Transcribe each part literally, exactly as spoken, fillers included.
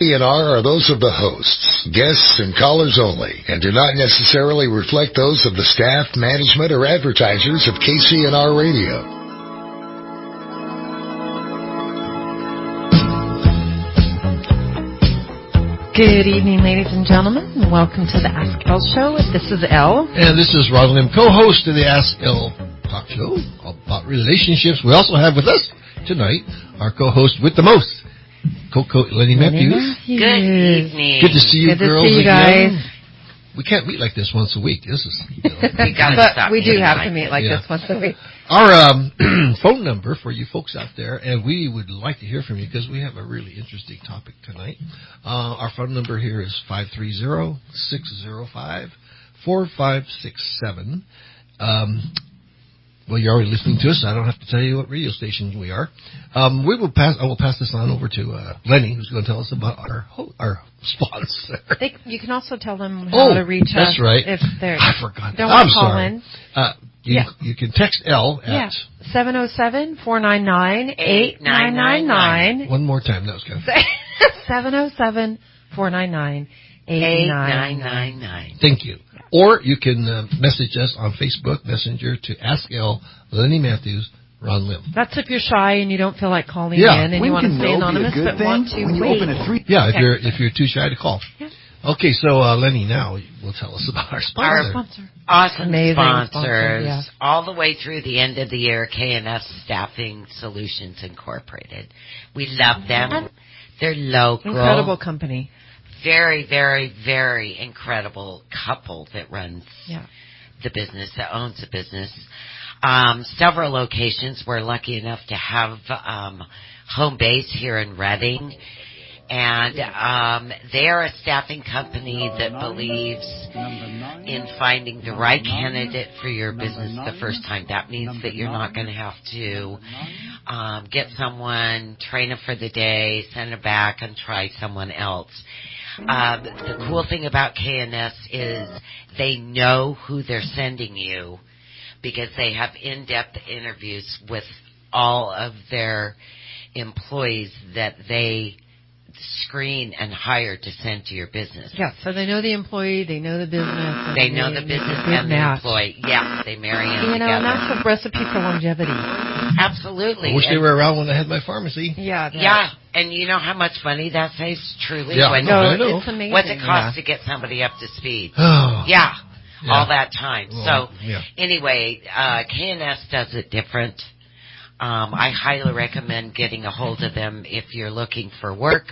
C N R are those of the hosts, guests, and callers only, and do not necessarily reflect those of the staff, management, or advertisers of K C N R Radio. Good evening, ladies and gentlemen. Welcome to the Ask Elle Show. This is Elle. And this is Rosalind, co-host of the Ask Elle Talk Show about relationships. We also have with us tonight our co-host with the most, Coco Lenny Matthews. Matthews. Good evening. Good to see you, Good girls. to see you again. guys. We can't meet like this once a week. This is, you know. We gotta but stop we do have like to meet this. like Yeah. this once a week. Our um, phone number for you folks out there, and we would like to hear from you because we have a really interesting topic tonight. Uh, our phone number here is five three zero, six zero five, four five six seven. Um, well, you're already listening to us. So I don't have to tell you what radio station we are. Um, we will pass. I will pass this on over to uh, Lenny, who's going to tell us about our ho- our sponsor. They, you can also tell them how Oh, to reach that's us. right. If they're, I forgot. Don't I'm call sorry. in. Uh, you, Yeah. you can text Elle at Yeah, seven oh seven, four nine nine, eight nine nine nine. one more time. That was kind of seven oh seven, four nine nine, eight nine nine nine. Thank you. Or you can uh, message us on Facebook Messenger to Ask Elle, Lenny Matthews, Ron Lim. That's if you're shy and you don't feel like calling Yeah. in and When you want to can stay no be a anonymous good but thing? want to When you wait. open a three- Yeah, if Okay. you're if you're too shy to call. Yeah. Okay, so uh, Lenny now will tell us about our sponsor. Our sponsor. Awesome Amazing sponsors. sponsor, yeah. All the way through the end of the year, K and S Staffing Solutions Incorporated. We love them. They're local. Incredible company. Very, very, very incredible couple that runs Yeah. the business, that owns the business. Um, several locations. We're lucky enough to have um, home base here in Reading. And um, they are a staffing company that believes in finding the right candidate for your business the first time. That means that you're not going to have to um, get someone, train them for the day, send them back, and try someone else. Um, the cool thing about K and S is they know who they're sending you because they have in-depth interviews with all of their employees that they screen and hire to send to your business. Yeah, so they know the employee, they know the business. and They know the business good and the match. employee. Yeah, they marry them You know, together. and that's a recipe for longevity. Absolutely. I wish they And- were around when I had my pharmacy. Yeah. that- Yeah, and you know how much money that saves, truly? Yeah, when, no, No, I know. it's amazing. What's it cost Yeah. to get somebody up to speed? Oh. Yeah, Yeah. all that time. Well, so, yeah. anyway, uh, K and S does it different. Um, I highly recommend getting a hold of them if you're looking for work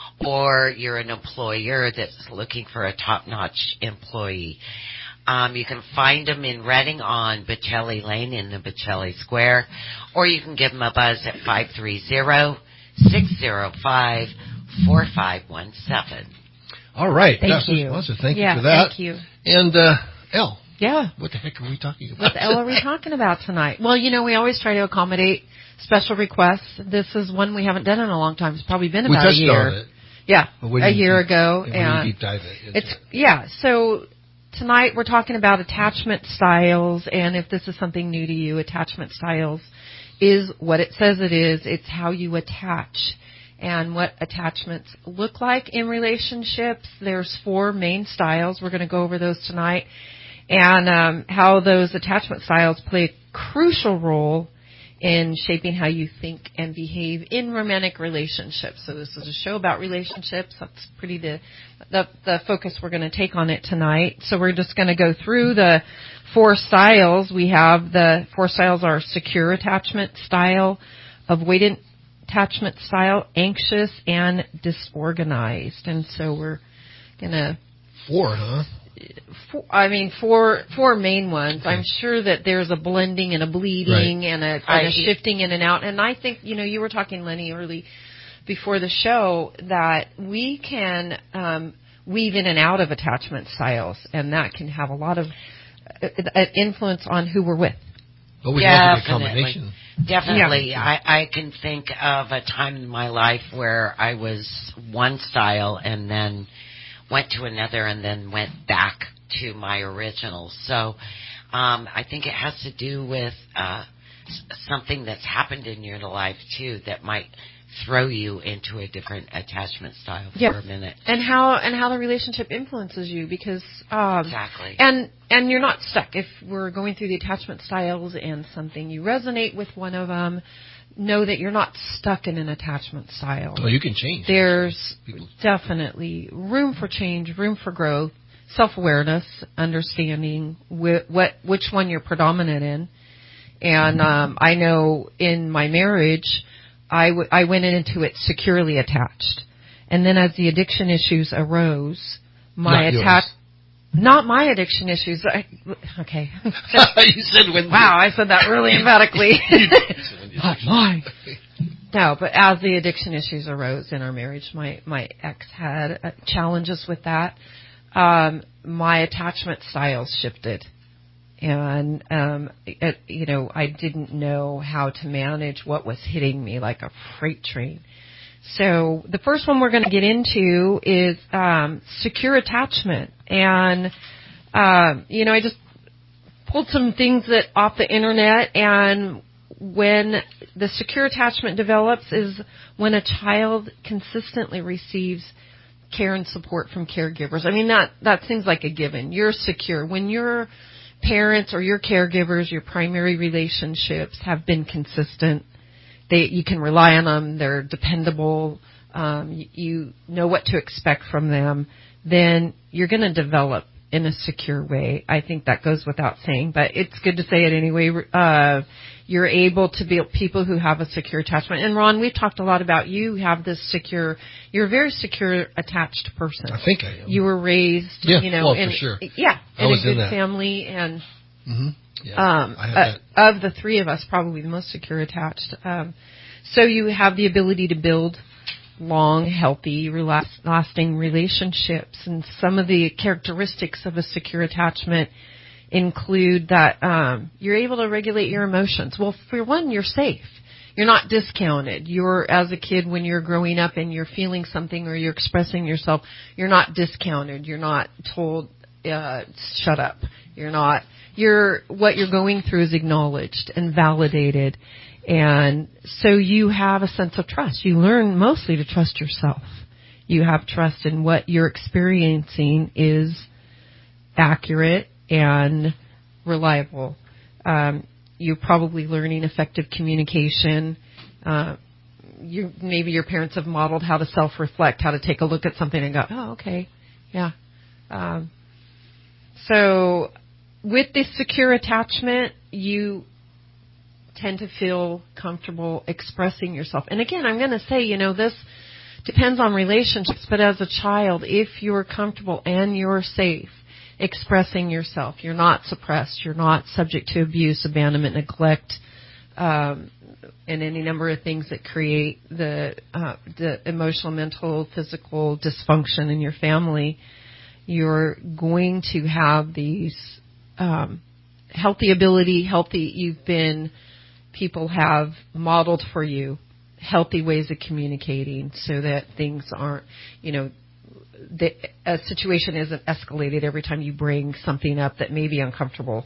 or you're an employer that's looking for a top-notch employee. Um, you can find them in Reading on Bocelli Lane in the Bocelli Square, or you can give them a buzz at five three zero, six zero five, four five one seven. All right. Thank That's you. our sponsor. Thank yeah, you for that. Thank you. And, uh, Elle, Yeah. what the heck are we talking about? What the hell are we talking about tonight? Well, you know, we always try to accommodate special requests. This is one we haven't done in a long time. It's probably been we about a touched year. on it. Yeah, But when a you year deep- ago. when And you deep dive it. into it's it. yeah. So tonight we're talking about attachment styles, and if this is something new to you, attachment styles is what it says it is. It's how you attach and what attachments look like in relationships. There's four main styles. We're going to go over those tonight, and um, how those attachment styles play a crucial role in shaping how you think and behave in romantic relationships. So this is a show about relationships. That's pretty the the, the focus we're going to take on it tonight. So we're just going to go through the four styles. We have the four styles are secure attachment style, avoidant attachment style, anxious, and disorganized. And so we're going to Four, huh? Four, I mean, four four main ones. I'm sure that there's a blending and a bleeding Right. and, a, and I- a shifting in and out. And I think, you know, you were talking, Lenny, early before the show that we can um, weave in and out of attachment styles, and that can have a lot of uh, uh, influence on who we're with. But we have to be a Definitely. combination. Definitely. Yeah. I, I can think of a time in my life where I was one style and then went to another and then went back to my original. So um, I think it has to do with uh, s- something that's happened in your life, too, that might throw you into a different attachment style for Yeah. a minute. And how and how the relationship influences you, because um, Exactly. and and you're not stuck. If we're going through the attachment styles and something you resonate with one of them, know that you're not stuck in an attachment style. Well, you can change. There's People- definitely room for change, room for growth, self-awareness, understanding wh- what which one you're predominant in. And um, I know in my marriage, I, w- I went into it securely attached. And then as the addiction issues arose, my Not yours. attach not my addiction issues. I, okay. You said when. Wow, I said that really emphatically. Not mine. No, but as the addiction issues arose in our marriage, my, my ex had uh, challenges with that. Um, my attachment styles shifted. And, um, it, you know, I didn't know how to manage what was hitting me like a freight train. So the first one we're going to get into is um, secure attachment. And, um, you know, I just pulled some things that off the internet, and when the secure attachment develops is when a child consistently receives care and support from caregivers. I mean, that, that seems like a given. You're secure. When your parents or your caregivers, your primary relationships have been consistent, they, you can rely on them, they're dependable, um, you, you know what to expect from them, then you're going to develop in a secure way. I think that goes without saying, but it's good to say it anyway. Uh, you're able to be people who have a secure attachment. And Ron, we've talked a lot about you have this secure, you're a very secure attached person. I think I am. You were raised, Yeah, you know, well, in, for sure. yeah, I in was a good in that. family, and Mm-hmm. Yeah, um, I have uh, that. of the three of us, probably the most secure attached. Um, so you have the ability to build long, healthy, relax- lasting relationships. And some of the characteristics of a secure attachment include that um, you're able to regulate your emotions. Well, for one, you're safe. You're not discounted. You're, as a kid, when you're growing up and you're feeling something or you're expressing yourself, you're not discounted. You're not told, uh, shut up. You're not, you're, what you're going through is acknowledged and validated. And so you have a sense of trust. You learn mostly to trust yourself. You have trust in what you're experiencing is accurate and reliable. Um, you're probably learning effective communication. Uh, you, maybe your parents have modeled how to self-reflect, how to take a look at something and go, oh, okay, yeah. Um, so with this secure attachment, you tend to feel comfortable expressing yourself. And again, I'm going to say, you know, this depends on relationships, but as a child, if you're comfortable and you're safe expressing yourself, you're not suppressed, you're not subject to abuse, abandonment, neglect, um, and any number of things that create the, uh, the emotional, mental, physical dysfunction in your family, you're going to have these um, healthy ability, healthy, you've been, people have modeled for you healthy ways of communicating so that things aren't, you know, the, a situation isn't escalated every time you bring something up that may be uncomfortable.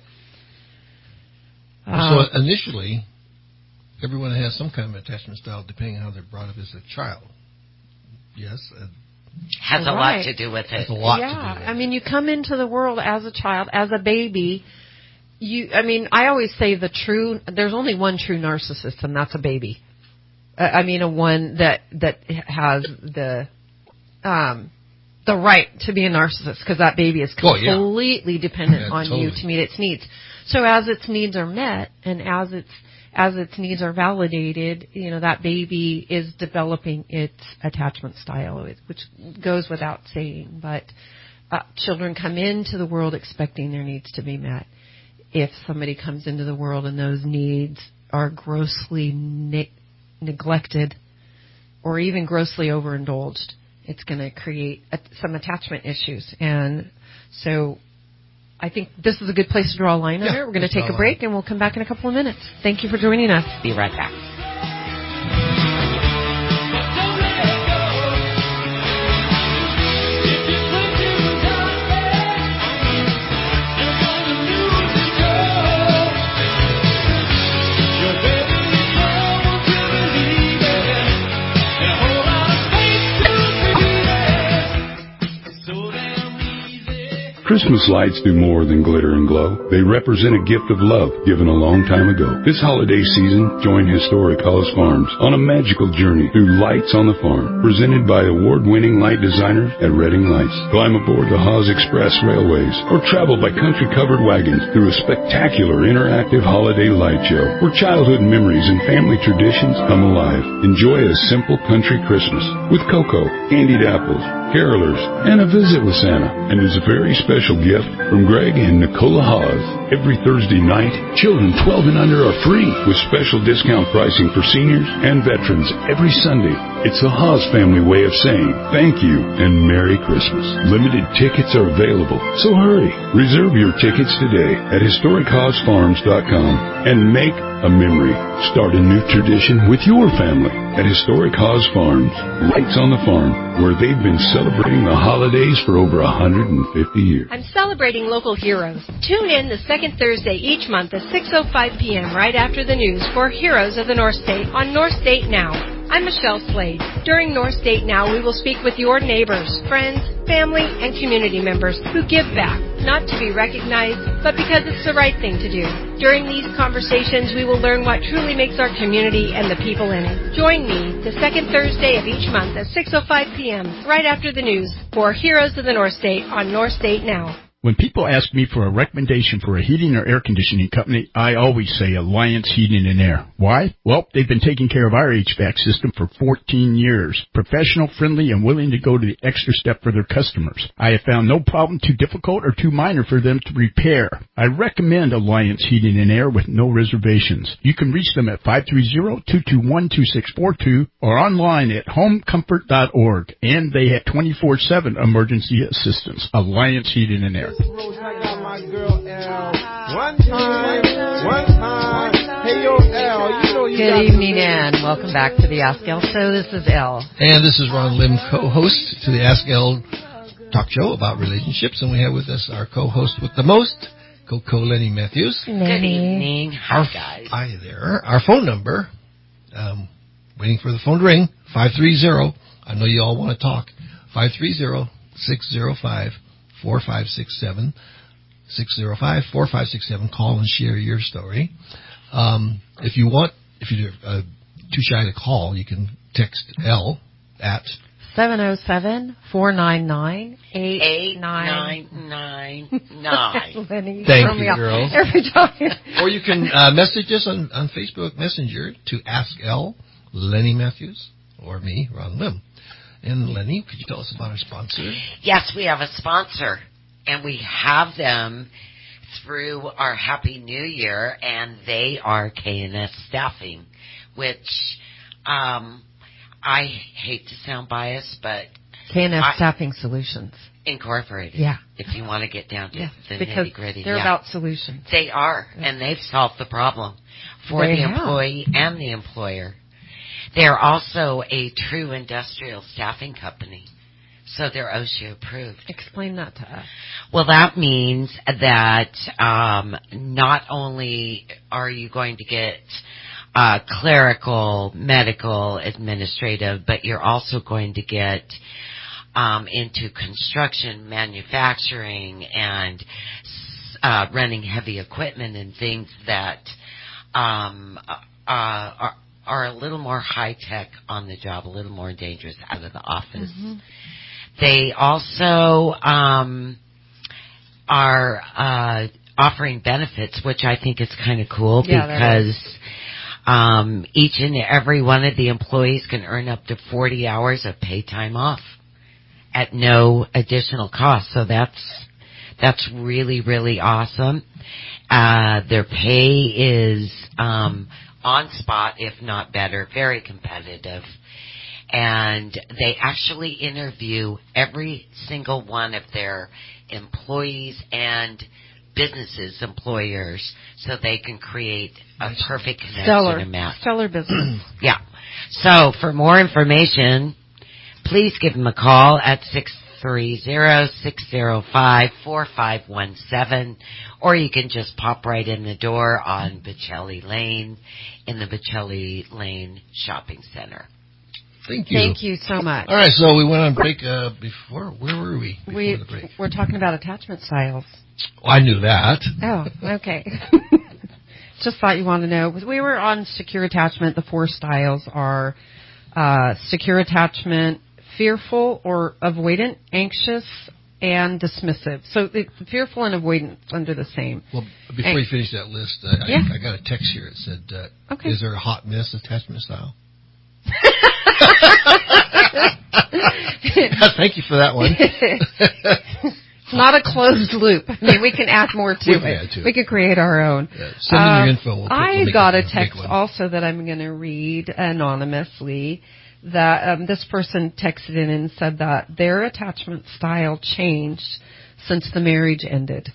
Um, so initially, everyone has some kind of attachment style depending on how they're brought up as a child. Yes. Uh, has a right. lot to do with it. Has a lot yeah, to do with I it. mean, you come into the world as a child, as a baby. You, I mean, I always say the true. There's only one true narcissist, and that's a baby. Uh, I mean, a one that that has the um, the right to be a narcissist, because that baby is Oh, yeah. completely dependent Yeah, on totally. you to meet its needs. So as its needs are met, and as its as its needs are validated, you know, that baby is developing its attachment style, which goes without saying. But uh, children come into the world expecting their needs to be met. If somebody comes into the world and those needs are grossly ne- neglected or even grossly overindulged, it's going to create a, some attachment issues. And so I think this is a good place to draw a line Yeah, under it. We're going to let's take draw a a break, line. and we'll come back in a couple of minutes. Thank you for joining us. Be right back. Christmas lights do more than glitter and glow. They represent a gift of love given a long time ago. This holiday season, join Historic Halls Farms on a magical journey through Lights on the Farm, presented by award-winning light designers at Redding Lights. Climb aboard the Haas Express Railways or travel by country-covered wagons through a spectacular interactive holiday light show where childhood memories and family traditions come alive. Enjoy a simple country Christmas with cocoa, candied apples, carolers, and a visit with Santa. And as a very special gift from Greg and Nicola Haas, every Thursday night, children twelve and under are free with special discount pricing for seniors and veterans every Sunday. It's the Haas family way of saying thank you and Merry Christmas. Limited tickets are available, so hurry. Reserve your tickets today at historic haas farms dot com and make a memory. Start a new tradition with your family at Historic Haas Farms, Lights on the Farm, where they've been celebrating the holidays for over one hundred fifty years. I'm celebrating local heroes. Tune in the second Thursday each month at six oh five p.m. right after the news for Heroes of the North State on North State Now. I'm Michelle Slade. During North State Now, we will speak with your neighbors, friends, family, and community members who give back, not to be recognized, but because it's the right thing to do. During these conversations, we will learn what truly makes our community and the people in it. Join me the second Thursday of each month at six oh five p.m. right after the news for Heroes of the North State on North State Now. When people ask me for a recommendation for a heating or air conditioning company, I always say Alliance Heating and Air. Why? Well, they've been taking care of our H V A C system for fourteen years. Professional, friendly, and willing to go to the extra step for their customers. I have found no problem too difficult or too minor for them to repair. I recommend Alliance Heating and Air with no reservations. You can reach them at five three zero, two two one, two six four two or online at home comfort dot org. And they have twenty-four seven emergency assistance. Alliance Heating and Air. One time, one time. Hey, yo, Al, you know you Good evening and welcome back to the Ask Elle Show. This is Elle. And this is Ron Lim, co-host to the Ask Elle talk show about relationships. And we have with us our co-host with the most, Coco Lenny Matthews. Good evening. Hi, guys. Hi there. Our phone number, um, waiting for the phone to ring, five three zero. I know you all want to talk. five three zero, six zero five, four five six seven. six zero five, four five six seven. Call and share your story. Um, if you want, if you're uh, too shy to call, you can text L at seven oh seven, four nine nine, eight Eight nine nine nine nine. Lenny, Thank throw me you, off girl. every time. Or you can uh, message us on, on Facebook Messenger to Ask L, Lenny Matthews, or me, Ron Lim. And Lenny, could you tell us about our sponsor? Yes, we have a sponsor, and we have them through our Happy New Year, and they are K and S Staffing, which um, I hate to sound biased, but K and S I- Staffing Solutions. Incorporated. Yeah. If you want to get down to Yeah, the because nitty gritty, they're yeah. about solutions. They are, Yeah. and they've solved the problem for They the have. employee and the employer. They're also a true industrial staffing company, so they're OSHA approved. Explain that to us. Well, that means that um, not only are you going to get uh, clerical, medical, administrative, but you're also going to get um, into construction, manufacturing, and uh, running heavy equipment and things that um, uh, are, are a little more high-tech on the job, a little more dangerous out of the office. Mm-hmm. They also um, are uh, offering benefits, which I think is kind of cool Yeah, that because um, each and every one of the employees can earn up to forty hours of pay time off at no additional cost. So that's that's really, really awesome. Uh, their pay is um, on spot, if not better, very competitive. And they actually interview every single one of their employees and businesses, employers, so they can create a perfect connection Stellar. and match. Stellar business. Yeah. So for more information, please give them a call at six three zero, six zero five, four five one seven, or you can just pop right in the door on Bocelli Lane in the Bocelli Lane Shopping Center. Thank you. Thank you so much. All right, so we went on break uh, before. Where were we before we, the break? We're talking about attachment styles. Oh, I knew that. Oh, okay. Just thought you wanted to know. We were on secure attachment. The four styles are uh, secure attachment, fearful or avoidant, anxious, and dismissive. So the, the fearful and avoidant under the same. Well, before and, you finish that list, uh, yeah. I, I got a text here. It said, uh, okay. "Is there a hot mess attachment style?" Thank you for that one. It's not a closed loop. I mean, we can add more to we it. Can add to we it. can create our own. Yeah, send in uh, your info. We'll put, I we'll got it, a text also that I'm going to read anonymously. That um, this person texted in and said that their attachment style changed since the marriage ended.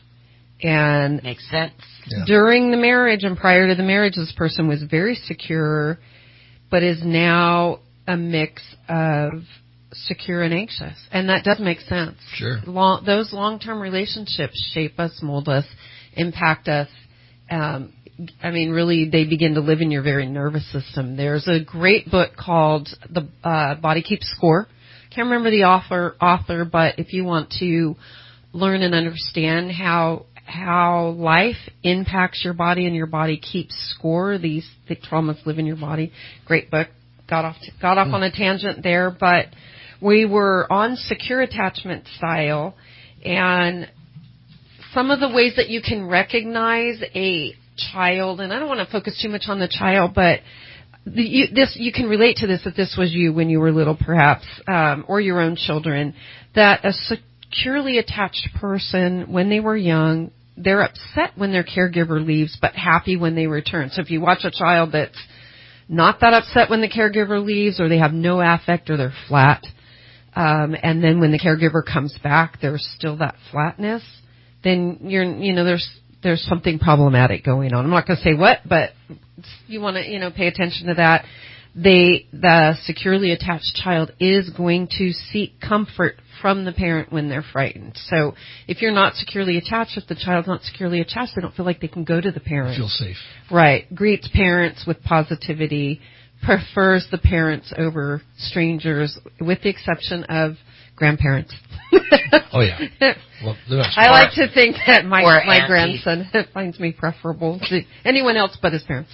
And makes sense. Yeah. During the marriage and prior to the marriage, this person was very secure, but is now a mix of secure and anxious. And that does make sense. Sure. Long, those long-term relationships shape us, mold us, impact us. Um, I mean, really, they begin to live in your very nervous system. There's a great book called The uh, Body Keeps Score. Can't remember the author, author, but if you want to learn and understand how how life impacts your body and your body keeps score, these the traumas live in your body. Great book. Got off to, got off on a tangent there, but we were on secure attachment style, and some of the ways that you can recognize a child, and I don't want to focus too much on the child, but the, you, this you can relate to this if this was you when you were little, perhaps, um, or your own children. That a securely attached person, when they were young, they're upset when their caregiver leaves, but happy when they return. So if you watch a child that's not that upset when the caregiver leaves, or they have no affect, or they're flat, um, and then when the caregiver comes back, there's still that flatness, then you're, you know, there's there's something problematic going on. I'm not going to say what, but you want to, you know, pay attention to that. They, the securely attached child is going to seek comfort from the parent when they're frightened. So if you're not securely attached, if the child's not securely attached, they don't feel like they can go to the parent. Feel safe. Right. Greets parents with positivity, prefers the parents over strangers, with the exception of grandparents. Oh, yeah. Well, I like to think that my my auntie. grandson finds me preferable to anyone else but his parents.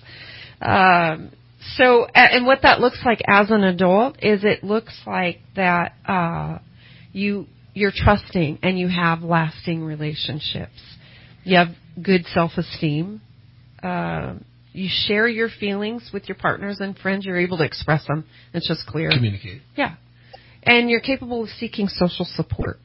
Um, so, and what that looks like as an adult is it looks like that uh, you you're trusting and you have lasting relationships. You have good self-esteem. Uh, you share your feelings with your partners and friends. You're able to express them. It's just clear. Communicate. Yeah. And you're capable of seeking social support.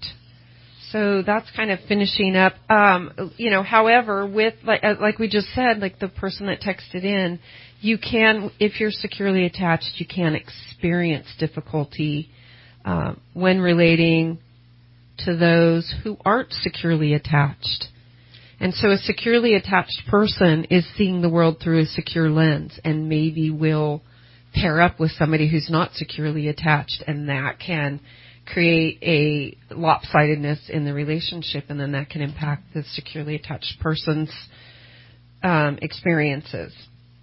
So that's kind of finishing up. Um, you know, however, with like, like we just said, like the person that texted in, you can, if you're securely attached, you can experience difficulty uh, when relating to those who aren't securely attached. And so a securely attached person is seeing the world through a secure lens, and maybe will pair up with somebody who's not securely attached, and that can create a lopsidedness in the relationship, and then that can impact the securely attached person's um, experiences.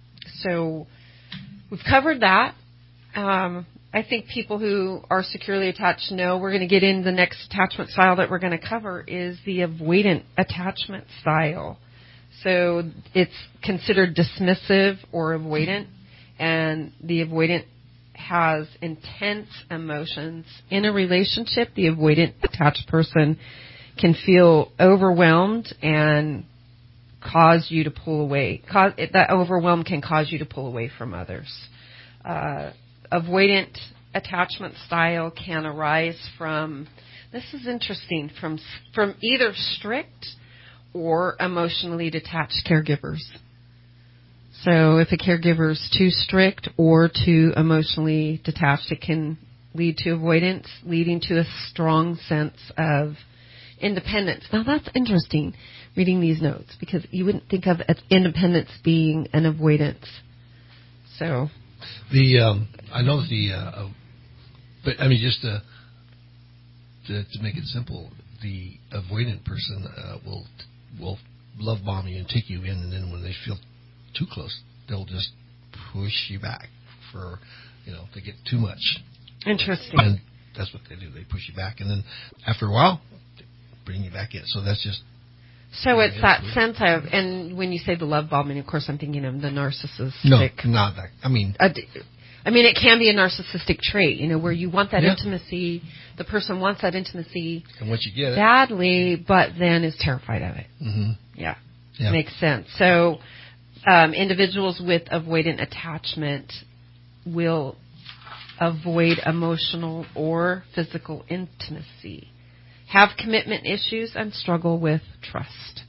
So we've covered that. Um, I think people who are securely attached know we're going to get into the next attachment style that we're going to cover is the avoidant attachment style. So it's considered dismissive or avoidant, and the avoidant has intense emotions. In a relationship, the avoidant attached person can feel overwhelmed and cause you to pull away. Cause, that overwhelm can cause you to pull away from others. Uh, avoidant attachment style can arise from, this is interesting, from from either strict or emotionally detached caregivers. So if a caregiver is too strict or too emotionally detached, it can lead to avoidance, leading to a strong sense of independence. Now that's interesting, reading these notes, because you wouldn't think of independence being an avoidance. So the um, I know the, uh, but I mean just to, to to make it simple, the avoidant person uh, will will love bomb you and take you in, and then when they feel too close, they'll just push you back for, you know, they get too much. Interesting. And that's what they do. They push you back, and then after a while, they bring you back in. So that's just. So it's that sense of, and when you say the love bombing, of course, I'm thinking of the narcissistic. No, not that. I mean, uh, I mean, it can be a narcissistic trait, you know, where you want that yeah. intimacy. The person wants that intimacy and once you get it badly, but then is terrified of it. Mm-hmm. Yeah. yeah, makes sense. So, um, individuals with avoidant attachment will avoid emotional or physical intimacy, have commitment issues, and struggle with trust.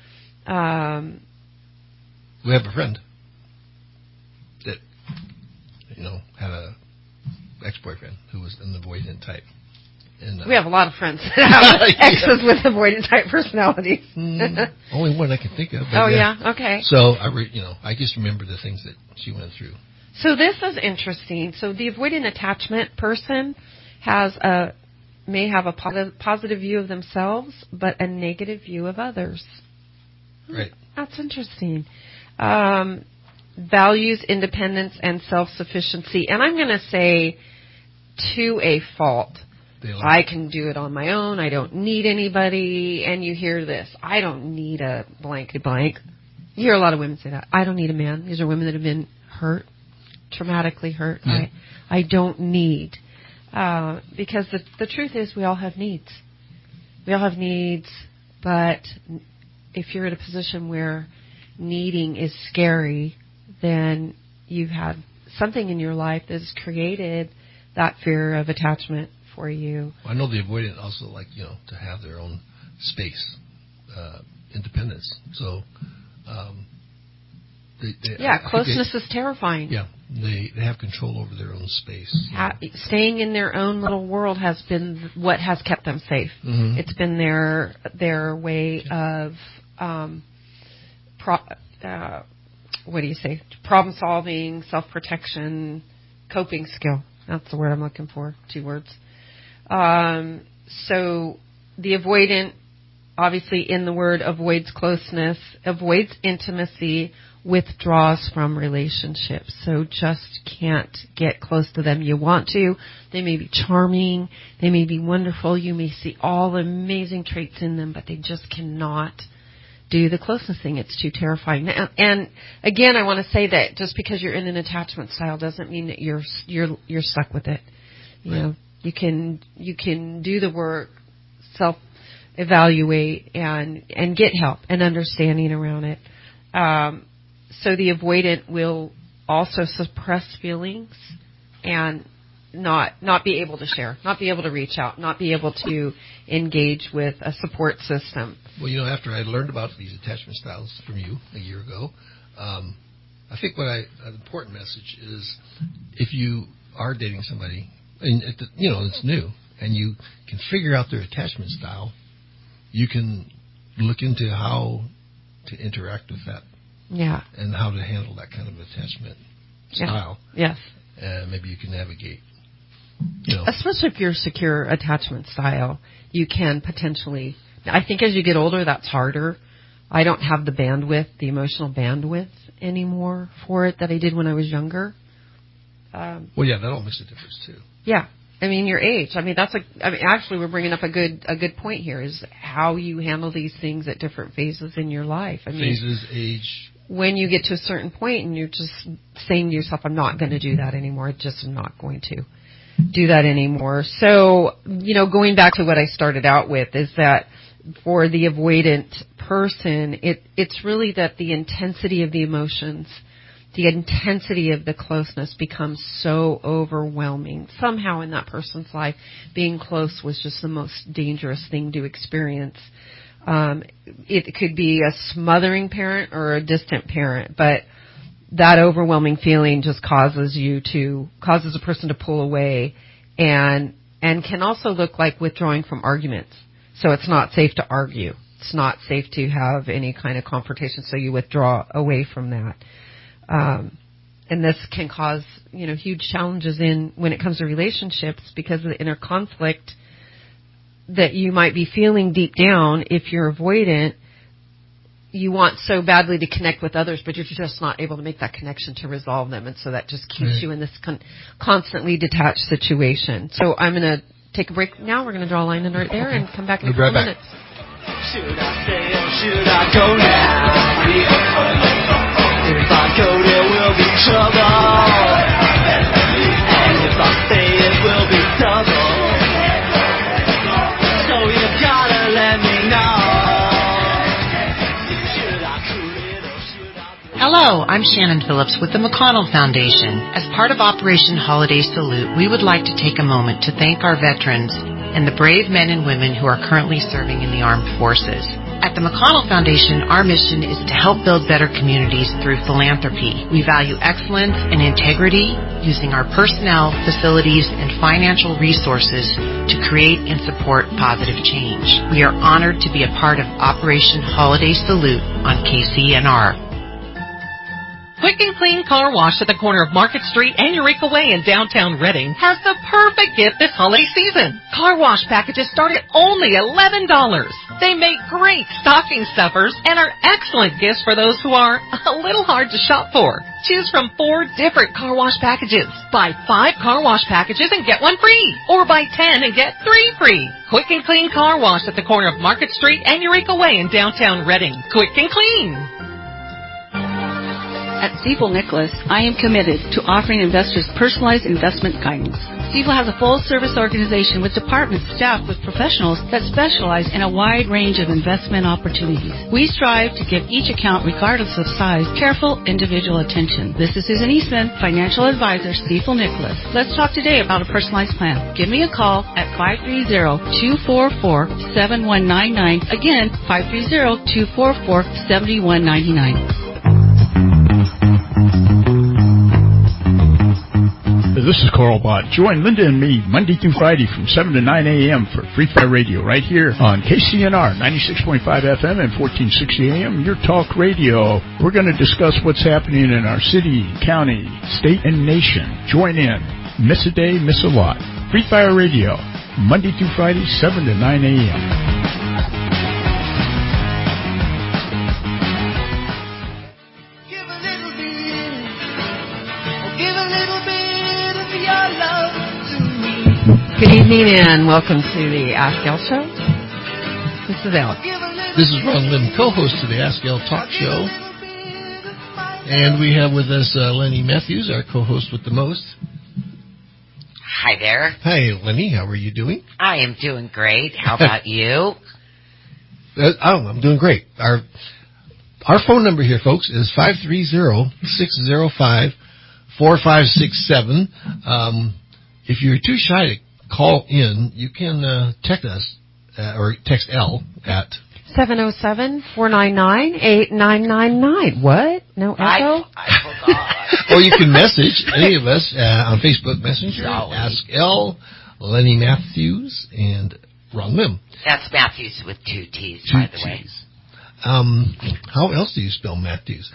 Um, we have a friend that, you know, had a ex-boyfriend who was an avoidant type. And, uh, we have a lot of friends that have exes with avoidant type personalities. mm, only one I can think of. Oh, yeah. yeah? Okay. So, I re- you know, I just remember the things that she went through. So this is interesting. So the avoidant attachment person has a may have a positive, positive view of themselves, but a negative view of others. Right. That's interesting. Um, values independence and self-sufficiency. And I'm going to say to a fault. Like I can do it on my own. I don't need anybody. And you hear this. I don't need a blank blank. You hear a lot of women say that. I don't need a man. These are women that have been hurt, traumatically hurt. Yeah. I, I don't need. Uh, because the, the truth is we all have needs. We all have needs, but if you're in a position where needing is scary, then you've had something in your life that has created that fear of attachment for you. Well, I know the avoidant also like, you know, to have their own space, uh, independence. So, um, they, they, yeah, I, closeness they, is terrifying. Yeah, they they have control over their own space. Ha- staying in their own little world has been what has kept them safe. Mm-hmm. It's been their their way of um, pro- uh, what do you say? Problem solving, self protection, coping skill. That's the word I'm looking for. Two words. Um, so the avoidant, obviously in the word, avoids closeness, avoids intimacy, withdraws from relationships. So just can't get close to them. You want to. They may be charming. They may be wonderful. You may see all the amazing traits in them, but they just cannot do the closeness thing. It's too terrifying. And again, I want to say that just because you're in an attachment style doesn't mean that you're you're you're stuck with it. You right. know, you can you can do the work, self evaluate, and and get help and understanding around it. Um, so the avoidant will also suppress feelings and not not be able to share, not be able to reach out, not be able to engage with a support system. Well, you know, after I learned about these attachment styles from you a year ago, um, I think what I an important message is if you are dating somebody, and at the, you know it's new, and you can figure out their attachment style, you can look into how to interact with that. Yeah. And how to handle that kind of attachment style. Yeah. Yes. And maybe you can navigate. You know. Especially if you're secure attachment style, you can potentially. I think as you get older, that's harder. I don't have the bandwidth, the emotional bandwidth anymore for it that I did when I was younger. Um, well, yeah, that all makes a difference too. Yeah. I mean, your age. I mean, that's a. I mean, actually, we're bringing up a good a good point here. Is how you handle these things at different phases in your life. I mean, phases, age. When you get to a certain point and you're just saying to yourself, "I'm not going to do that anymore. I just am not going to do that anymore." So, you know, going back to what I started out with is that for the avoidant person, it it's really that the intensity of the emotions, the intensity of the closeness becomes so overwhelming. Somehow in that person's life, being close was just the most dangerous thing to experience. Um, it could be a smothering parent or a distant parent, but that overwhelming feeling just causes you to, causes a person to pull away and, and can also look like withdrawing from arguments. So it's not safe to argue. It's not safe to have any kind of confrontation, so you withdraw away from that. Um, and this can cause, you know, huge challenges in when it comes to relationships because of the inner conflict that you might be feeling deep down if you're avoidant. you want so badly to connect with others, but you're just not able to make that connection to resolve them, and so that just keeps right. you in this con- constantly detached situation. So I'm going to take a break now. We're going to draw a line in right there and come back in we'll a couple minutes. Should I stay or should I go now? If I go, there will be trouble, and if I stay, it will be double. So you gotta let me know. Hello, I'm Shannon Phillips with the McConnell Foundation. As part of Operation Holiday Salute, we would like to take a moment to thank our veterans and the brave men and women who are currently serving in the armed forces. At the McConnell Foundation, our mission is to help build better communities through philanthropy. We value excellence and integrity, using our personnel, facilities, and financial resources to create and support positive change. We are honored to be a part of Operation Holiday Salute on K C N R. Quick and Clean Car Wash at the corner of Market Street and Eureka Way in downtown Reading has the perfect gift this holiday season. Car wash packages start at only eleven dollars. They make great stocking stuffers and are excellent gifts for those who are a little hard to shop for. Choose from four different car wash packages. Buy five car wash packages and get one free. Or buy ten and get three free. Quick and Clean Car Wash at the corner of Market Street and Eureka Way in downtown Reading. Quick and clean. At Stifel Nicholas, I am committed to offering investors personalized investment guidance. Stifel has a full-service organization with departments staffed with professionals that specialize in a wide range of investment opportunities. We strive to give each account, regardless of size, careful individual attention. This is Susan Eastman, Financial Advisor, Stifel Nicholas. Let's talk today about a personalized plan. Give me a call at five three zero, two four four, seven one nine nine. Again, five three zero, two four four, seven one nine nine. This is Carl Bott. Join Linda and me Monday through Friday from seven to nine a.m. for Free Fire Radio right here on K C N R ninety-six point five F M and fourteen sixty A M, your talk radio. We're going to discuss what's happening in our city, county, state, and nation. Join in. Miss a day, miss a lot. Free Fire Radio, Monday through Friday, seven to nine a.m. Good evening and welcome to the Ask Elle Show. This is Elle. This is Ron Lim, co-host of the Ask Elle Talk Show. And we have with us uh, Lenny Matthews, our co-host with the most. Hi there. Hi, Lenny. How are you doing? I am doing great. How about you? Uh, oh, I'm doing great. Our our phone number here, folks, is five three zero, six zero five, four five six seven. Um, if you're too shy to call in, you can uh, text us, uh, or text L at seven oh seven, four nine nine, eight nine nine nine. What? No echo? I, I forgot. Or you can message any of us uh, on Facebook Messenger. Golly. Ask L, Lenny Matthews, and Ron Lim. That's Matthews with two T's, two by the T's. way. Um, how else do you spell Matthews?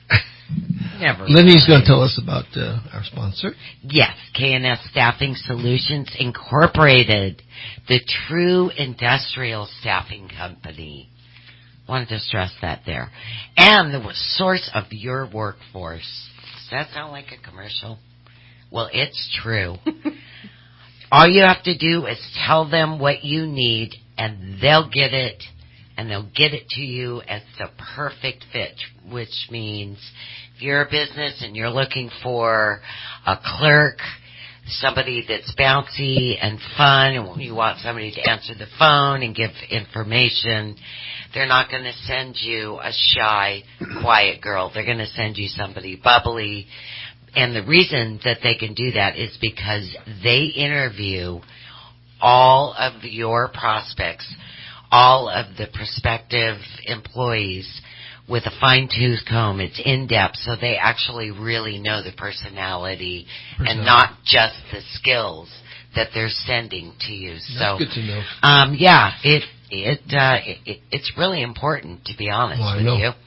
Never. Lenny's going to tell us about uh, our sponsor. Yes, K N S Staffing Solutions Incorporated, the true industrial staffing company. Wanted to stress that there. And the source of your workforce. Does that sound like a commercial? Well, it's true. All you have to do is tell them what you need, and they'll get it. And they'll get it to you as the perfect fit, which means if you're a business and you're looking for a clerk, somebody that's bouncy and fun, and you want somebody to answer the phone and give information, they're not going to send you a shy, quiet girl. They're going to send you somebody bubbly. And the reason that they can do that is because they interview all of your prospects, all of the prospective employees with a fine-tooth comb. It's in-depth, so they actually really know the personality, personality. and not just the skills that they're sending to you. That's so, good to know. Um, yeah, it it, uh, it it's really important, to be honest well, with know. you.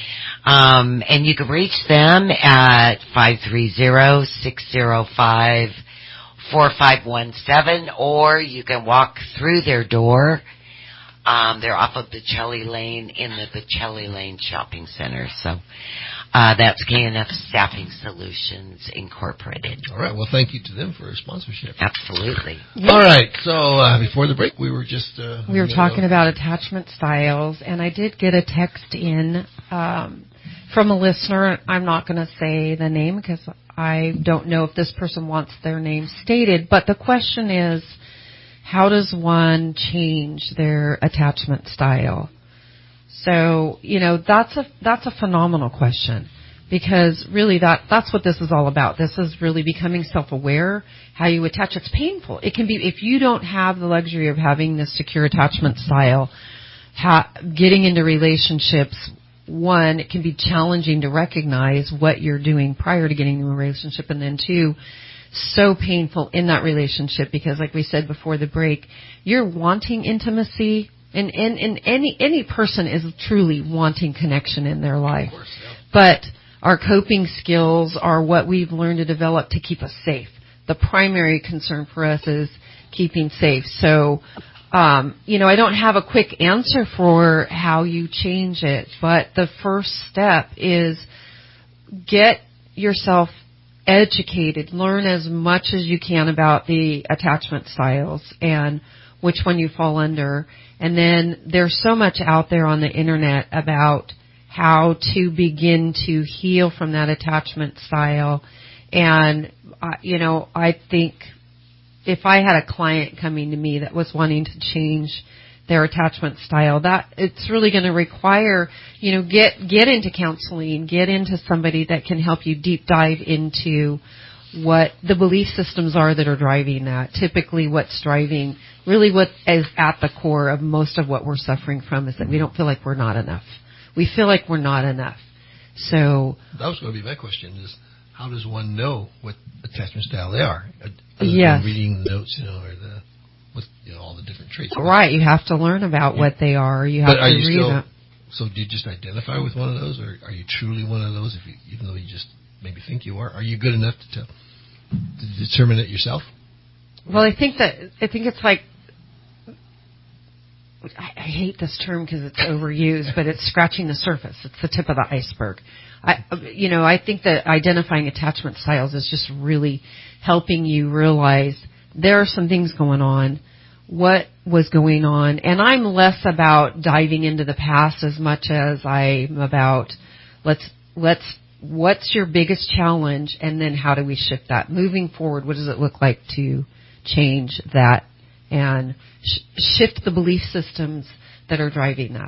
Um, and you can reach them at five three zero, six zero five, four five one seven, or you can walk through their door Um, they're off of Bocelli Lane in the Bocelli Lane Shopping Center. So uh, that's K N F Staffing Solutions Incorporated. All right. Well, thank you to them for their sponsorship. Absolutely. Yes. All right. So uh, before the break, we were just uh, we were talking know. about attachment styles, and I did get a text in um, from a listener. I'm not going to say the name because I don't know if this person wants their name stated, but the question is, how does one change their attachment style? So, you know, that's a that's a phenomenal question, because really that that's what this is all about. This is really becoming self-aware, how you attach. It's painful. It can be, if you don't have the luxury of having this secure attachment style, ha, getting into relationships, one, it can be challenging to recognize what you're doing prior to getting in a relationship, and then two, so painful in that relationship, because like we said before the break, you're wanting intimacy, and, and, and any any person is truly wanting connection in their life. Course, yeah. But our coping skills are what we've learned to develop to keep us safe. The primary concern for us is keeping safe. So, um, you know, I don't have a quick answer for how you change it, but the first step is get yourself educated, learn as much as you can about the attachment styles and which one you fall under. And then there's so much out there on the internet about how to begin to heal from that attachment style. And, uh, you know, I think if I had a client coming to me that was wanting to change their attachment style, that it's really going to require, you know, get get into counseling, get into somebody that can help you deep dive into what the belief systems are that are driving that. Typically what's driving, really what is at the core of most of what we're suffering from is that we don't feel like we're not enough. We feel like we're not enough. So that was going to be my question, is how does one know what attachment style they are? Yes. Reading the notes, you know, or the with, you know, all the different traits. Right, you have to learn about yeah. what they are. You have but are to you read still, them. So do you just identify with one of those, or are you truly one of those, if you, even though you just maybe think you are? Are you good enough to, tell, to determine it yourself? Well, I think that, I think it's like, I, I hate this term because it's overused, but it's scratching the surface. It's the tip of the iceberg. I, you know, I think that identifying attachment styles is just really helping you realize there are some things going on, what was going on, and I'm less about diving into the past as much as I'm about let's let's what's your biggest challenge, and then how do we shift that moving forward? What does it look like to change that and sh- shift the belief systems that are driving that?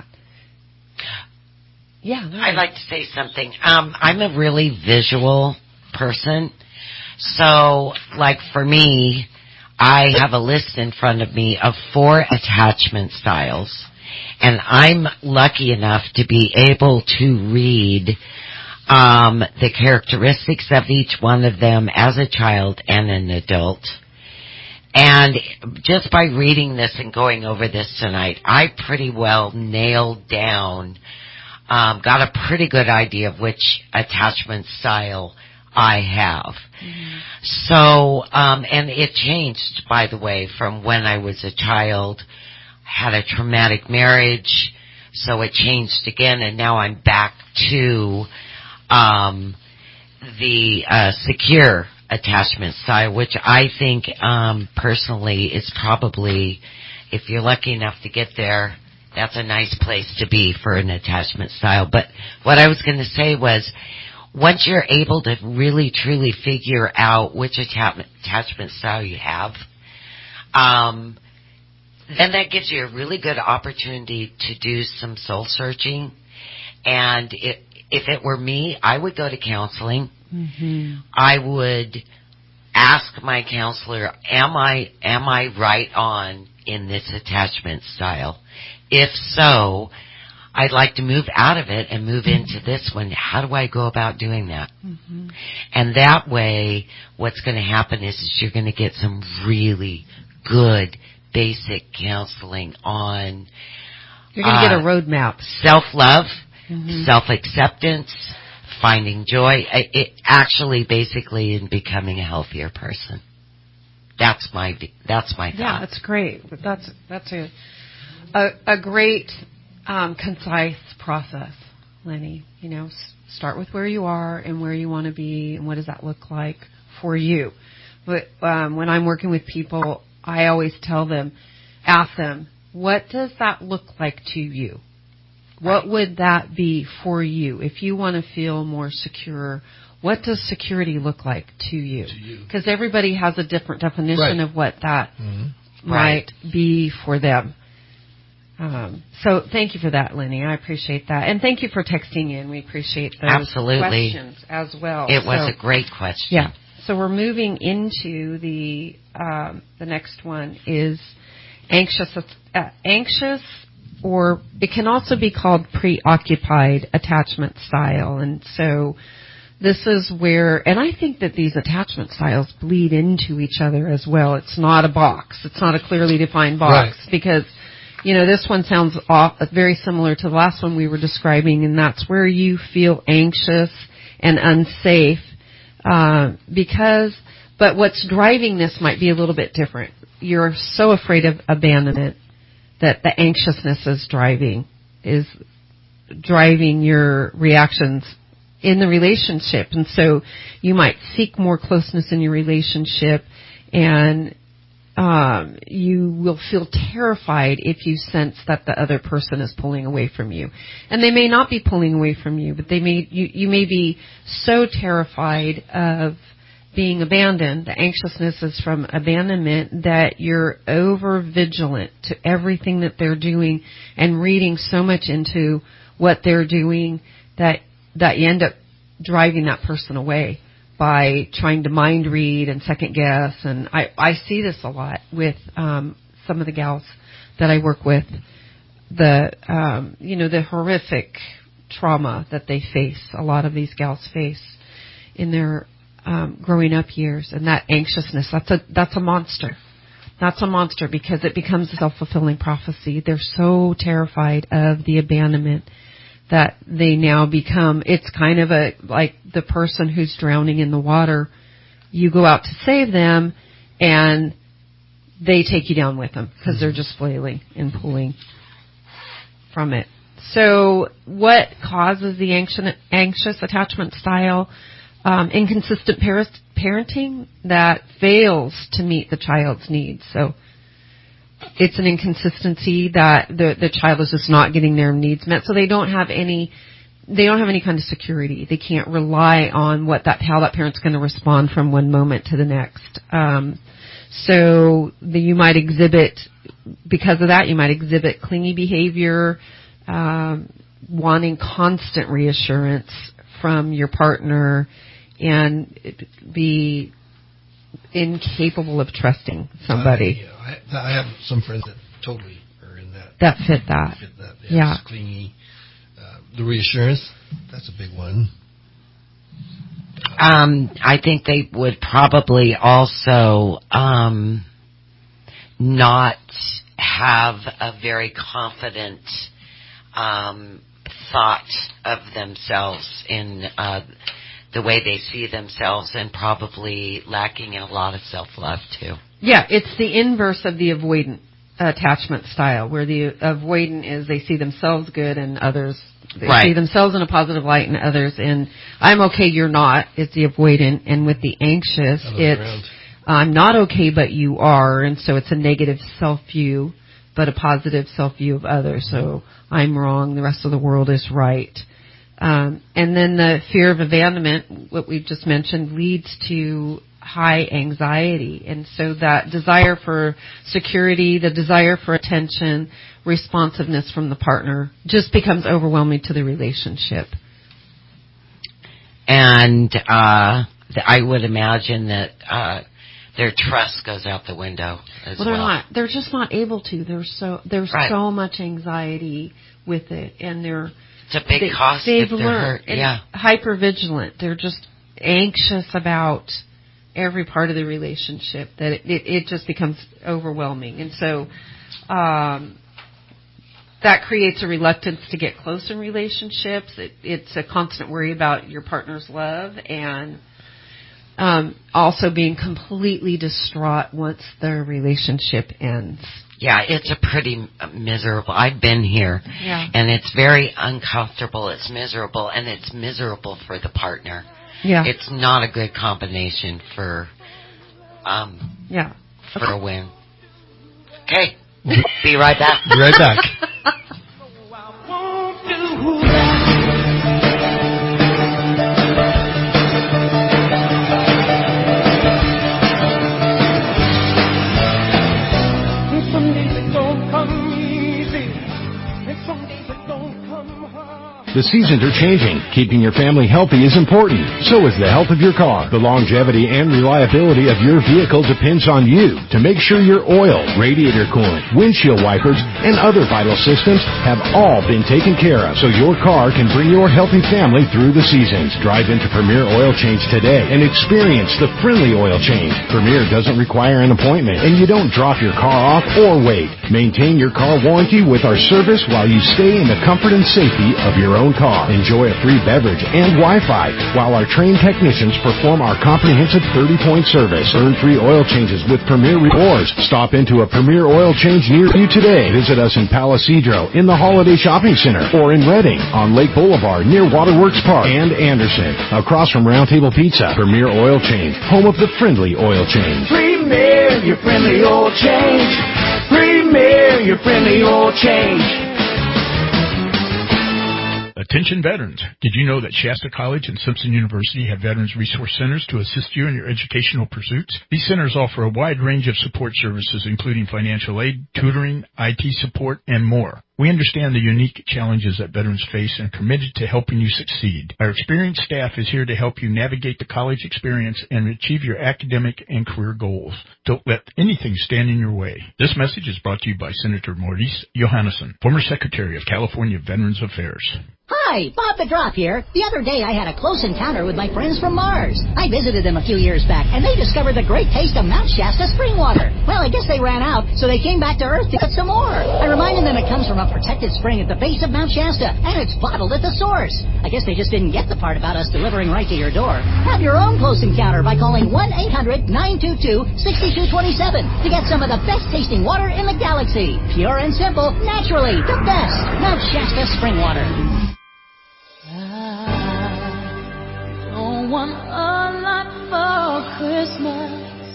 Yeah, no. I'd like to say something. Um, I'm a really visual person, so like for me, I have a list in front of me of four attachment styles, and I'm lucky enough to be able to read um, the characteristics of each one of them as a child and an adult. And just by reading this and going over this tonight, I pretty well nailed down, um, got a pretty good idea of which attachment style I have. Mm-hmm. So, um, and it changed, by the way, from when I was a child, had a traumatic marriage, so it changed again, and now I'm back to um, the uh, secure attachment style, which I think um, personally is probably, if you're lucky enough to get there, that's a nice place to be for an attachment style. But what I was going to say was, once you're able to really, truly figure out which attachment, attachment style you have, um, then that gives you a really good opportunity to do some soul searching. And it, if it were me, I would go to counseling. Mm-hmm. I would ask my counselor, am I, am I right on in this attachment style? If so, I'd like to move out of it and move into this one. How do I go about doing that? Mm-hmm. And that way, what's going to happen is, is you're going to get some really good basic counseling on. You're going to uh, get a roadmap. Self-love, mm-hmm. self-acceptance, finding joy. It actually, basically, in becoming a healthier person. That's my that's my thought. Yeah, that's great. That's that's a. a, a great, um, concise process, Lenny. You know, s- start with where you are and where you want to be and what does that look like for you. But um, when I'm working with people, I always tell them, ask them, what does that look like to you? What right. would that be for you? If you want to feel more secure, what does security look like to you? Because everybody has a different definition right. of what that mm-hmm. might right. be for them. Um, so thank you for that, Lenny. I appreciate that. And thank you for texting in. We appreciate those Absolutely. questions as well. It so, was a great question. Yeah. So we're moving into the um, the next one is anxious, uh, anxious, or it can also be called preoccupied attachment style. And so this is where, and I think that these attachment styles bleed into each other as well. It's not a box. It's not a clearly defined box right. because, you know, this one sounds off, very similar to the last one we were describing, and that's where you feel anxious and unsafe uh, because, but what's driving this might be a little bit different. You're so afraid of abandonment that the anxiousness is driving, is driving your reactions in the relationship. And so you might seek more closeness in your relationship, and um, you will feel terrified if you sense that the other person is pulling away from you. And they may not be pulling away from you, but they may you, you may be so terrified of being abandoned, the anxiousness is from abandonment, that you're over vigilant to everything that they're doing and reading so much into what they're doing that that you end up driving that person away by trying to mind read and second guess. And I, I see this a lot with um, some of the gals that I work with, the um, you know, the horrific trauma that they face, a lot of these gals face in their Um, growing up years, and that anxiousness, that's a, that's a monster. That's a monster because it becomes a self-fulfilling prophecy. They're so terrified of the abandonment that they now become, it's kind of a, like the person who's drowning in the water. You go out to save them and they take you down with them because they're just flailing and pulling from it. So what causes the anxious, anxious attachment style? Um, inconsistent par- parenting that fails to meet the child's needs. So it's an inconsistency that the the child is just not getting their needs met. So they don't have any they don't have any kind of security. They can't rely on what that how that parent's going to respond from one moment to the next. Um, so the, you might exhibit because of that. You might exhibit clingy behavior, um, wanting constant reassurance from your partner, and be incapable of trusting somebody. Uh, yeah, I, I have some friends that totally are in that. That fit that. Fit that. Yes, yeah. Clingy. Uh, the reassurance, that's a big one. Um, I think they would probably also um, not have a very confident um, thought of themselves in uh, the way they see themselves, and probably lacking in a lot of self-love too. Yeah, it's the inverse of the avoidant attachment style, where the avoidant is they see themselves good and others, they right. see themselves in a positive light and others in, I'm okay, you're not. It's the avoidant. And with the anxious, it's, around. I'm not okay, but you are. And so it's a negative self-view, but a positive self-view of others. So I'm wrong, the rest of the world is right. Um, and then the fear of abandonment, what we've just mentioned, leads to high anxiety. And so that desire for security, the desire for attention, responsiveness from the partner just becomes overwhelming to the relationship. And uh, I would imagine that uh, their trust goes out the window as well. Well, they're not. They're just not able to. There's so there's right. so much anxiety with it, and they're it's a big they, cost if they're hurt. Yeah, hypervigilant. They're just anxious about every part of the relationship. That it, it, it just becomes overwhelming, and so um, that creates a reluctance to get close in relationships. It, it's a constant worry about your partner's love, and um, also being completely distraught once their relationship ends. Yeah, it's a pretty miserable. I've been here, yeah. and it's very uncomfortable. It's miserable, and it's miserable for the partner. Yeah, it's not a good combination for, um, yeah, for okay. a win. Okay, be right back. Be right back. The seasons are changing. Keeping your family healthy is important. So is the health of your car. The longevity and reliability of your vehicle depends on you to make sure your oil, radiator coolant, windshield wipers, and other vital systems have all been taken care of so your car can bring your healthy family through the seasons. Drive into Premier Oil Change today and experience the friendly oil change. Premier doesn't require an appointment, and you don't drop your car off or wait. Maintain your car warranty with our service while you stay in the comfort and safety of your own car. Enjoy a free beverage and Wi-Fi while our trained technicians perform our comprehensive thirty-point service. Earn free oil changes with Premier Rewards. Stop into a Premier Oil Change near you today. Visit us in Palo Cedro, in the Holiday Shopping Center, or in Redding, on Lake Boulevard near Waterworks Park, and Anderson, across from Round Table Pizza. Premier Oil Change, home of the friendly oil change. Premier, your friendly oil change. Premier, your friendly oil change. Attention veterans. Did you know that Shasta College and Simpson University have Veterans Resource Centers to assist you in your educational pursuits? These centers offer a wide range of support services, including financial aid, tutoring, I T support, and more. We understand the unique challenges that veterans face and are committed to helping you succeed. Our experienced staff is here to help you navigate the college experience and achieve your academic and career goals. Don't let anything stand in your way. This message is brought to you by Senator Maurice Johannesson, former Secretary of California Veterans Affairs. Hi, Bob the Drop here. The other day I had a close encounter with my friends from Mars. I visited them a few years back, and they discovered the great taste of Mount Shasta spring water. Well, I guess they ran out, so they came back to Earth to get some more. I reminded them it comes from a protected spring at the base of Mount Shasta, and it's bottled at the source. I guess they just didn't get the part about us delivering right to your door. Have your own close encounter by calling one eight hundred nine two two six two two seven to get some of the best tasting water in the galaxy. Pure and simple, naturally, the best. Mount Shasta spring water. I want a lot for Christmas.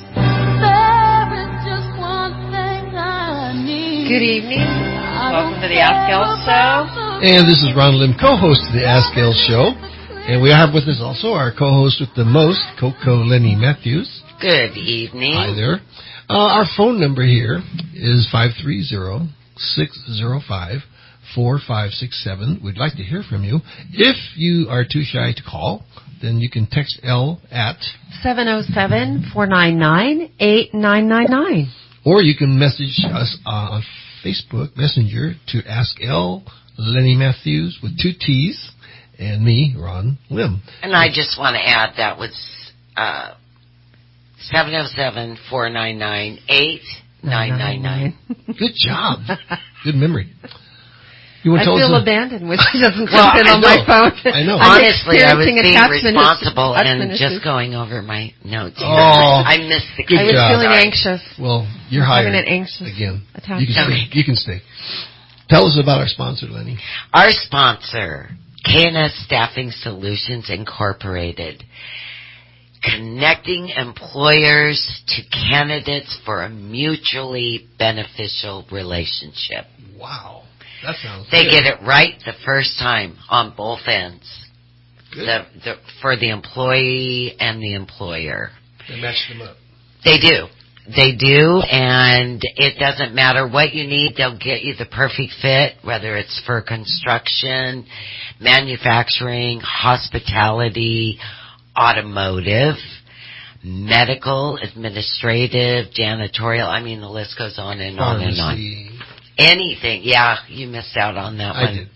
There is just one thing I need. Good evening. Welcome to the Ask Elle Show. And this is Ron Lim, co-host of the Ask Elle Show. And we have with us also our co-host with the most, Coco Lenny Matthews. Good evening. Hi there. Uh, our phone number here is five three zero, six zero five, four five six seven. We'd like to hear from you. If you are too shy to call, then you can text Elle at seven oh seven, four nine nine, eight nine nine nine. Or you can message us uh, on Facebook Messenger to Ask Elle Lenny Matthews with two T's and me, Ron Lim. And I just want to add that was uh, seven oh seven, four nine nine, eight nine nine nine. Good job. Good memory. You I tell feel us abandoned when she doesn't well, jump in on my phone. I know. Honestly, I was being responsible issues. and just going over my notes. Oh, I missed the good I was job. feeling Sorry. anxious. Well, you're hired having an anxious again. Attack. You can okay. stay. You can stay. Tell us about our sponsor, Lenny. Our sponsor, K and S Staffing Solutions Incorporated. Connecting employers to candidates for a mutually beneficial relationship. Wow. That sounds They good. get it right the first time on both ends. Good. The, the, for the employee and the employer. They match them up. They do. They do, and it doesn't matter what you need. They'll get you the perfect fit, whether it's for construction, manufacturing, hospitality, automotive, medical, administrative, janitorial. I mean, the list goes on and on and on. Anything. Yeah, you missed out on that I one. did.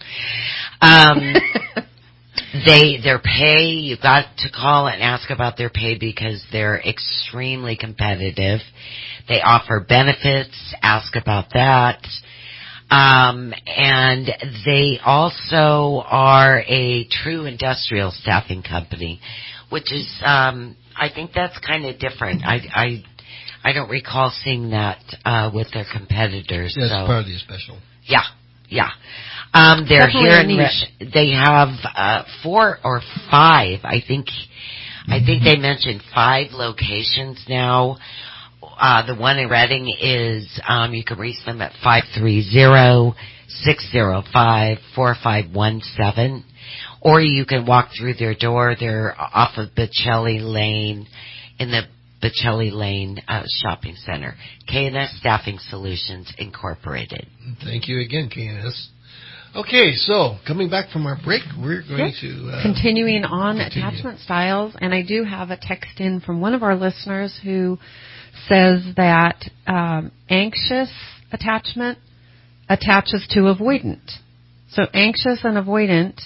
Um, they, their pay, you've got to call and ask about their pay because they're extremely competitive. They offer benefits. Ask about that. Um, and they also are a true industrial staffing company. which is, um, I think that's kind of different. I, I, I don't recall seeing that uh, with their competitors. That's so. probably special. Yeah, yeah. Um, they're Definitely here a in. niche. Re- they have uh, four or five. I think. I think they mentioned five locations now. Uh, the one in Reading is. Um, you can reach them at five three zero, six zero five, four five one seven, or you can walk through their door. They're off of Bocelli Lane, in the Bocelli Lane uh, Shopping Center. K and S Staffing Solutions Incorporated. Thank you again, K and S. Okay, so coming back from our break, we're going Yep. to... Uh, Continuing on continue. attachment styles, and I do have a text in from one of our listeners who says that um, anxious attachment attaches to avoidant. So anxious and avoidant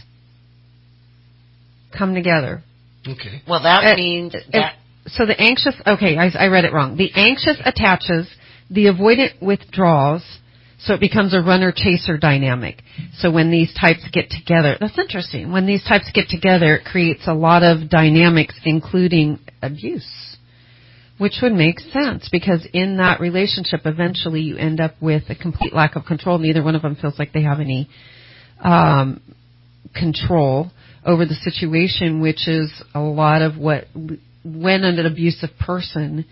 come together. Okay. Well, that Uh, means uh, that... So the anxious, okay, I, I read it wrong. The anxious attaches, the avoidant withdraws, so it becomes a runner-chaser dynamic. So when these types get together, that's interesting. When these types get together, it creates a lot of dynamics, including abuse, which would make sense because in that relationship, eventually you end up with a complete lack of control. Neither one of them feels like they have any um, control over the situation, which is a lot of what, when an abusive person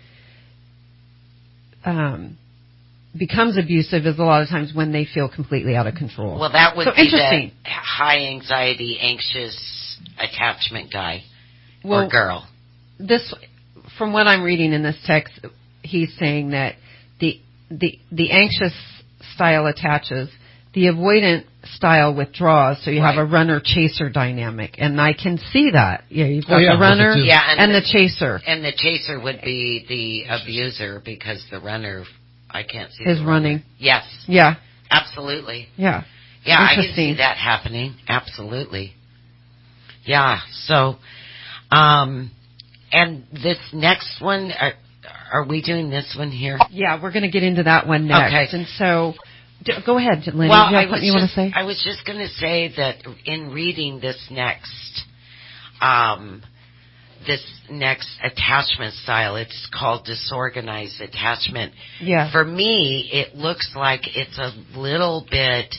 um, becomes abusive, is a lot of times when they feel completely out of control. Well, that would so be interesting. the high anxiety, anxious attachment guy well, or girl. This, from what I'm reading in this text, he's saying that the the the anxious style attaches, the avoidant style withdraws, so you Right. have a runner-chaser dynamic, and I can see that. Yeah, you've got Oh, yeah, the runner Yeah, and, and the, the chaser and the chaser would be the abuser because the runner, I can't see is the running. runner. Yes, Yeah, absolutely. yeah. Yeah, I can Interesting. see that happening. Absolutely. Yeah. So, um, and this next one, are, are we doing this one here? Yeah, we're going to get into that one next. Okay. And so, d- go ahead, Linda. Well, Do you I have was something you want just, to say? I was just going to say that in reading this next, um, this next attachment style, it's called disorganized attachment. Yeah. For me, it looks like it's a little bit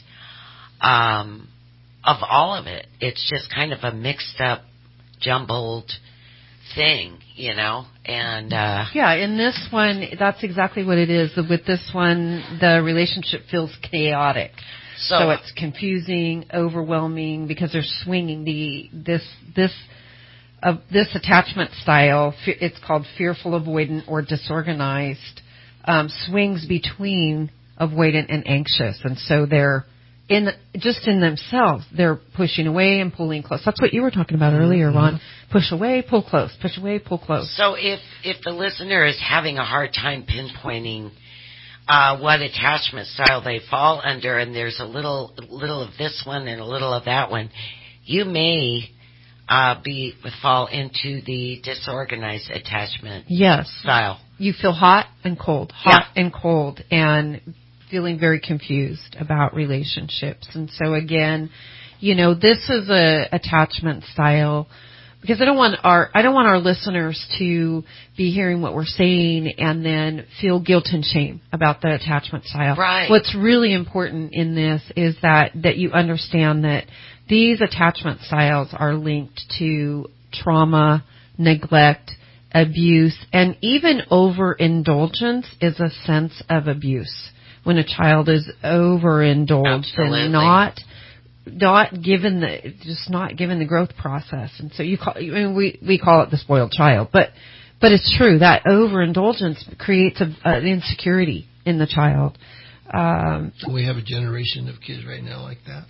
um, of all of it. It's just kind of a mixed up, jumbled thing, you know, and uh, Yeah, in this one, that's exactly what it is. With this one, the relationship feels chaotic. so, So it's confusing, overwhelming, because they're swinging the this this of this attachment style. fe- It's called fearful avoidant or disorganized. Um, swings between avoidant and anxious, and so they're in just in themselves. They're pushing away and pulling close. That's what you were talking about earlier, Ron. Push away, pull close. Push away, pull close. So if if the listener is having a hard time pinpointing uh, what attachment style they fall under, and there's a little little of this one and a little of that one, you may uh, be fall into the disorganized attachment Yes. style. You feel hot and cold, hot and cold, and feeling very confused about relationships. And so again, you know, this is a attachment style because I don't want our I don't want our listeners to be hearing what we're saying and then feel guilt and shame about the attachment style. Right. What's really important in this is that that you understand that these attachment styles are linked to trauma, neglect, abuse, and even overindulgence is a sense of abuse. When a child is overindulged Absolutely. and not not given the just not given the growth process, and so you call I mean, we we call it the spoiled child, but but it's true that overindulgence creates a, an insecurity in the child. Um, We have a generation of kids right now like that.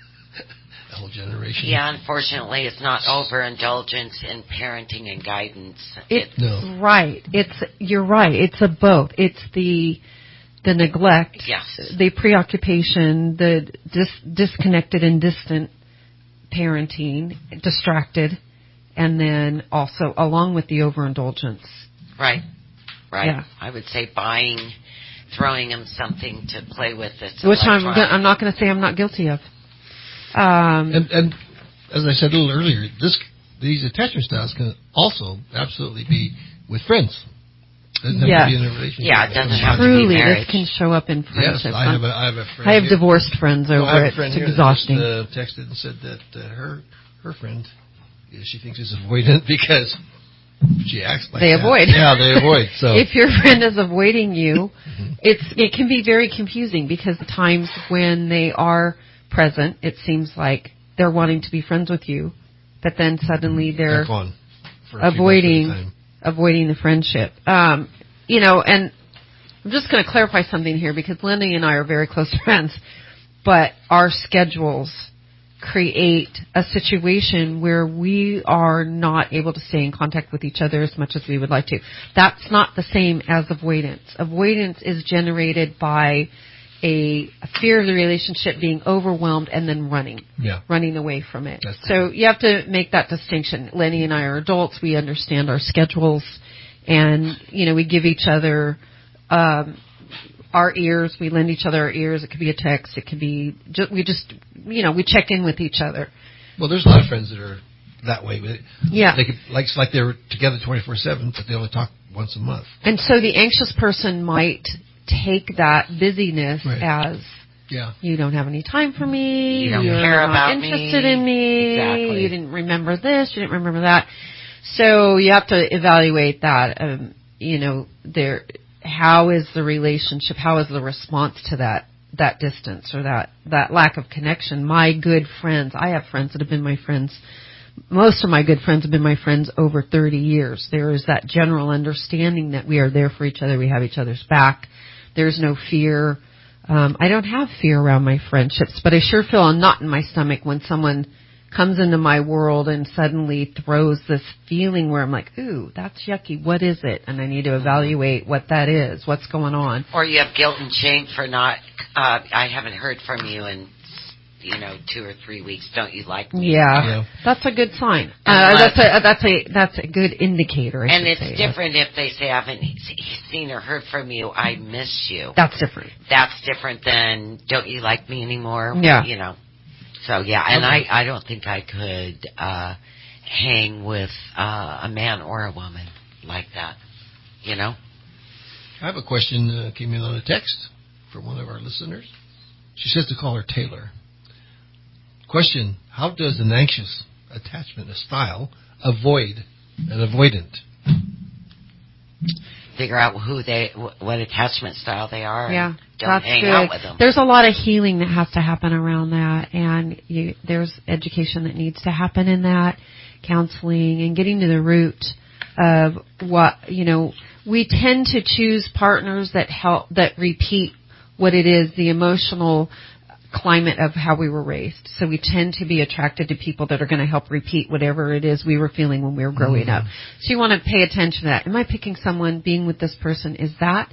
A whole generation. Yeah, unfortunately, it's not overindulgence in parenting and guidance. It's No. right. It's you're right. It's a both. It's the the neglect, Yes. the preoccupation, the dis- disconnected and distant parenting, distracted, and then also along with the overindulgence. Right. Right. Yeah. I would say buying, throwing them something to play with that's Which I'm electronic. go- I'm not going to say I'm not guilty of. Um, And, and as I said a little earlier, this these attachment styles can also absolutely be with friends. Doesn't have yes. to be in a relationship. Yeah, it doesn't have Truly, to be marriage. this can show up in friendships. Yes, I have a, I have a friend. I have here. divorced friends over no, I have it. a friend It's here exhausting. that just, uh, texted and said that uh, her her friend, yeah, she thinks is avoidant because she acts like they that. avoid. Yeah, they avoid. So if your friend is avoiding you, it's it can be very confusing because the times when they are present, it seems like they're wanting to be friends with you, but then suddenly they're Back on for a few avoiding months at a time. avoiding the friendship. Um, you know, and I'm just going to clarify something here because Lindy and I are very close friends, but our schedules create a situation where we are not able to stay in contact with each other as much as we would like to. That's not the same as avoidance. Avoidance is generated by a, a fear of the relationship being overwhelmed and then running, yeah. running away from it. That's so you have to make that distinction. Lenny and I are adults. We understand our schedules, and you know we give each other um, our ears. We lend each other our ears. It could be a text. It could be just, we just you know we check in with each other. Well, there's a lot of friends that are that way. But yeah, they could, like it's like they're together twenty-four seven, but they only talk once a month. And so the anxious person might take that busyness right. as yeah. you don't have any time for me, you don't you're care not about interested me. in me, exactly. you didn't remember this, you didn't remember that. So you have to evaluate that. Um, you know, there. How is the relationship? How is the response to that that distance or that that lack of connection? My good friends, I have friends that have been my friends. Most of my good friends have been my friends over thirty years. There is that general understanding that we are there for each other. We have each other's back. There's no fear. Um, I don't have fear around my friendships, but I sure feel a knot in my stomach when someone comes into my world and suddenly throws this feeling where I'm like, ooh, that's yucky. What is it? And I need to evaluate what that is. What's going on? Or you have guilt and shame for not, uh, I haven't heard from you in, you know, two or three weeks. Don't you like me? Yeah, yeah. that's a good sign. Uh, that's a that's a that's a good indicator. I and it's say. different if they say I haven't seen or heard from you. I miss you. That's different. That's different than don't you like me anymore? Yeah, you know. So yeah, and okay. I I don't think I could uh, hang with uh, a man or a woman like that. You know. I have a question that uh, came in on a text from one of our listeners. She says to call her Taylor. Question, how does an anxious attachment style avoid an avoidant? Figure out who they, what attachment style they are. Yeah, and don't that's hang good. out with them. There's a lot of healing that has to happen around that, and you, there's education that needs to happen in that, counseling, and getting to the root of what, you know, we tend to choose partners that help, that repeat what it is, the emotional climate of how we were raised. So we tend to be attracted to people that are going to help repeat whatever it is we were feeling when we were growing mm. up. So you want to pay attention to that. Am I picking someone, being with this person? Is that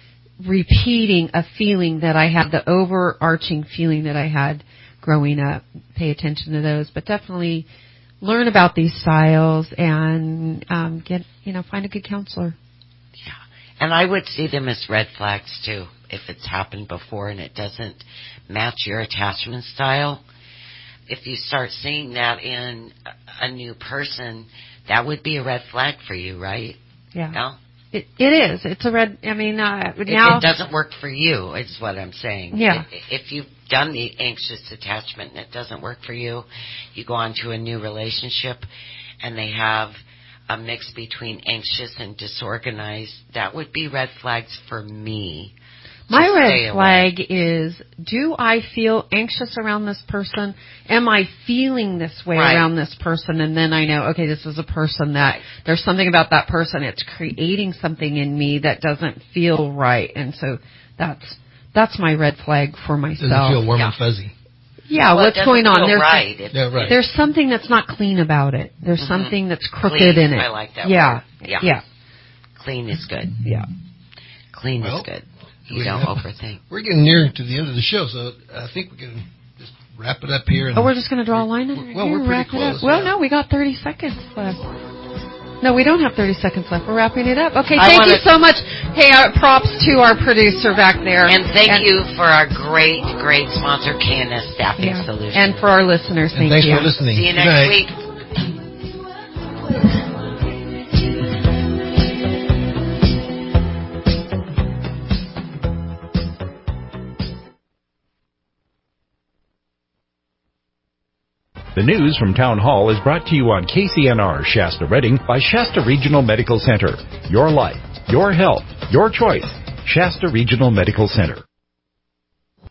repeating a feeling that I had, the overarching feeling that I had growing up? Pay attention to those. But definitely learn about these styles and um, get, you know, find a good counselor. Yeah. And I would see them as red flags too. If it's happened before and it doesn't match your attachment style, if you start seeing that in a new person, that would be a red flag for you, right? Yeah. No? It, it is. It's a red, I mean, uh, it, now. It doesn't work for you, is what I'm saying. Yeah. If you've done the anxious attachment and it doesn't work for you, you go on to a new relationship and they have a mix between anxious and disorganized, that would be red flags for me. My red flag is, do I feel anxious around this person? Am I feeling this way right. around this person? And then I know, okay, this is a person that, right. there's something about that person, it's creating something in me that doesn't feel right. And so that's, that's my red flag for myself. Doesn't feel warm yeah. and fuzzy. Yeah, well, what's going on? There's, right. yeah, right. there's something that's not clean about it. There's mm-hmm. something that's crooked clean. in it. I like that yeah. word. Yeah. Yeah. Clean is good. Yeah. Clean well, is good. You don't have, overthink. We're getting near to the end of the show, so I think we can just wrap it up here. And oh, we're just going to draw a line in we're, it? Well, we're pretty close. Well, yeah. no, we got thirty seconds left. No, we don't have thirty seconds left. We're wrapping it up. Okay, I thank you so much. Hey, uh, props to our producer back there. And thank and, you for our great, great sponsor, K N S Staffing yeah. Solutions. And for our listeners, and thank thanks you. Thanks for listening. See you Good next night. week. The news from Town Hall is brought to you on K C N R Shasta Redding by Shasta Regional Medical Center. Your life, your health, your choice. Shasta Regional Medical Center.